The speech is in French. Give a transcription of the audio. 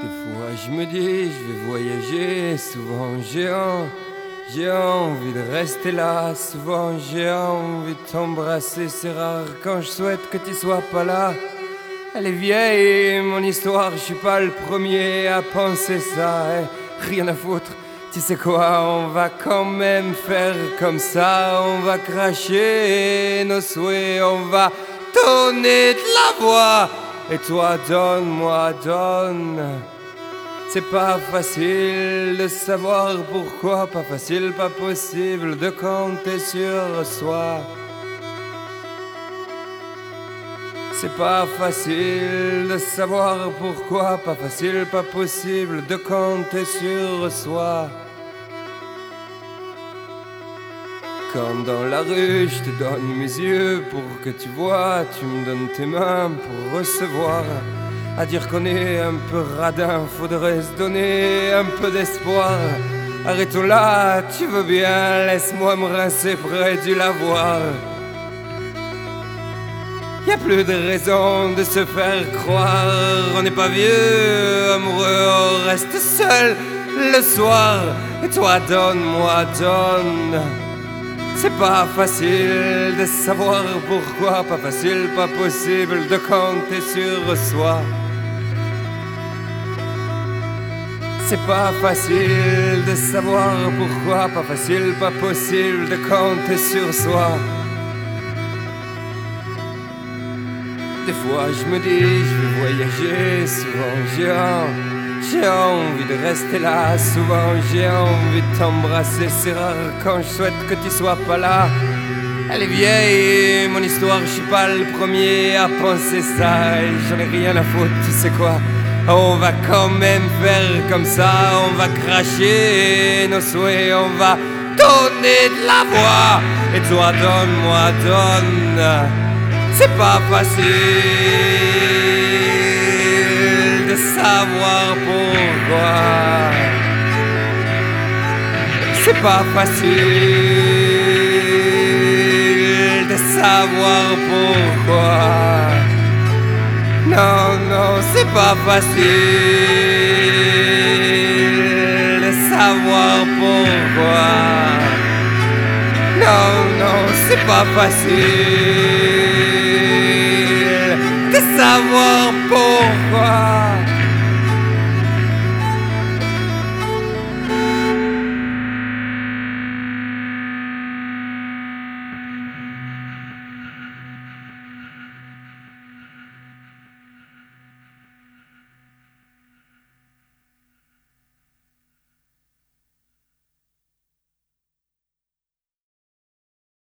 Des fois je me dis je vais voyager, souvent j'ai envie de rester là, souvent j'ai envie de t'embrasser, c'est rare quand je souhaite que tu sois pas là. Elle est vieille, mon histoire, je suis pas le premier à penser ça, rien à foutre. Tu sais quoi, on va quand même faire comme ça, on va cracher nos souhaits, on va donner de la voix. Et toi donne-moi, donne. C'est pas facile de savoir pourquoi, pas facile, pas possible de compter sur soi. C'est pas facile de savoir pourquoi, pas facile, pas possible de compter sur soi. Quand dans la rue je te donne mes yeux pour que tu vois, tu me donnes tes mains pour recevoir. À dire qu'on est un peu radin, faudrait se donner un peu d'espoir. Arrêtons là, tu veux bien, laisse-moi me rincer près du lavoir. Y'a plus de raison de se faire croire, on n'est pas vieux, amoureux, on reste seul le soir. Et toi donne-moi, donne. C'est pas facile de savoir pourquoi, pas facile, pas possible de compter sur soi. C'est pas facile de savoir pourquoi, pas facile, pas possible de compter sur soi. Des fois je me dis je vais voyager, souvent j'ai envie de rester là, souvent j'ai envie de t'embrasser, c'est rare quand je souhaite que tu sois pas là. Elle est vieille, mon histoire, je suis pas le premier à penser ça, et j'en ai rien à foutre, tu sais quoi, on va quand même faire comme ça, on va cracher nos souhaits, on va donner de la voix. Et toi donne-moi, donne. C'est pas facile de savoir pourquoi. C'est pas facile de savoir pourquoi. Non, non, c'est pas facile de savoir pourquoi. Non, non, c'est pas facile de savoir